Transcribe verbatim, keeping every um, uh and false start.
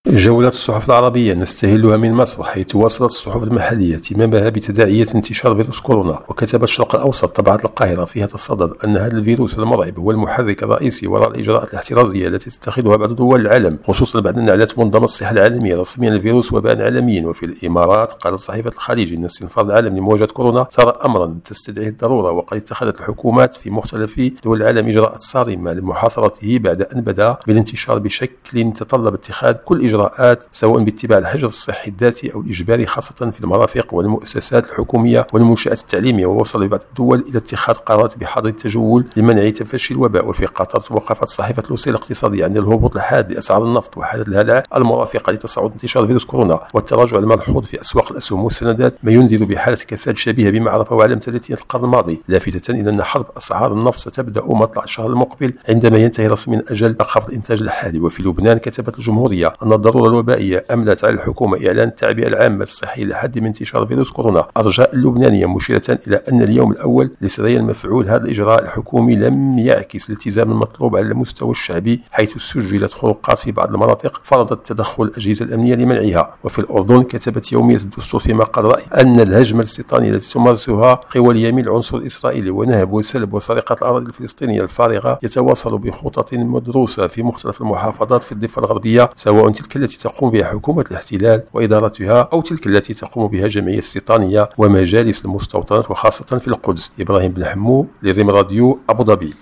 جولة الصحف العربية نستهلها من مصر، حيث واصلت الصحف المحلية اهتمامها بتداعيات انتشار فيروس كورونا. وكتبت الشرق الأوسط طبعة القاهرة فيها تصدد أن هذا الفيروس المرعب هو المحرك الرئيسي وراء الإجراءات الاحترازية التي تتخذها بعض دول العالم، خصوصا بعد أن أعلنت منظمة الصحة العالمية رسميا الفيروس وباء عالميا. وفي الإمارات قالت صحيفة الخليج أن استنفار العالم لمواجهة كورونا صار أمرا تستدعيه الضرورة، وقد اتخذت الحكومات في مختلف دول العالم إجراءات صارمة لمحاصرته بعد أن بدا بالانتشار بشكل تطلب اتخاذ كل إجراءات، سواء باتباع الحجر الصحي الذاتي أو الإجباري، خاصة في المرافق والمؤسسات الحكومية والمنشآت التعليمية. ووصل بعض الدول إلى اتخاذ قرارات بحظر التجول لمنع تفشي الوباء. وفي قطر توقفت صحيفة لوسي الاقتصادية عن الهبوط الحاد لأسعار النفط وحالة الهلع المرافقة لتصاعد انتشار فيروس كورونا والتراجع الملحوظ في أسواق الأسهم والسندات، ما ينذر بحالة كساد شبيهة بما عرفه عام ثلاثين القرن الماضي، لافتة إلى أن حرب أسعار النفط ستبدأ مطلع الشهر المقبل عندما ينتهي رسميا أجل خفض الإنتاج الحالي. وفي لبنان كتبت الجمهورية أن الضرورة الوبائية أملت على الحكومة إعلان التعبئة العامة الصحية لحد من انتشار فيروس كورونا. أرجاء اللبنانية مشيرة إلى أن اليوم الأول لسريان المفعول هذا الإجراء الحكومي لم يعكس الالتزام المطلوب على المستوى الشعبي، حيث سجلت خروقات في بعض المناطق فرضت تدخل الأجهزة الأمنية لمنعها. وفي الأردن كتبت يومية الدستور في مقال رأي أن الهجمة الاستيطانية التي تمارسها قوى اليمين العنصر الإسرائيلي ونهب وسلب وسرقة الأراضي الفلسطينية الفارغة يتواصل بخطط مدروسة في مختلف المحافظات في الضفة الغربية، سواء تلك التي تقوم بها حكومة الاحتلال وإدارتها أو تلك التي تقوم بها جمعية استيطانية ومجالس المستوطنات، وخاصة في القدس. إبراهيم بن حمو لريم راديو أبو ظبي.